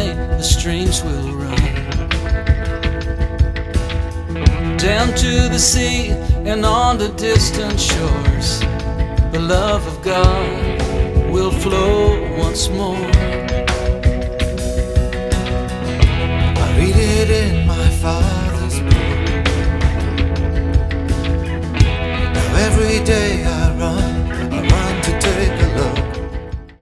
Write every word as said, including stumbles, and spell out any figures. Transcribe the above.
day the streams will run down to the sea and on the distant shores. The love of God will flow once more. I read it in my Father's book. Now every day I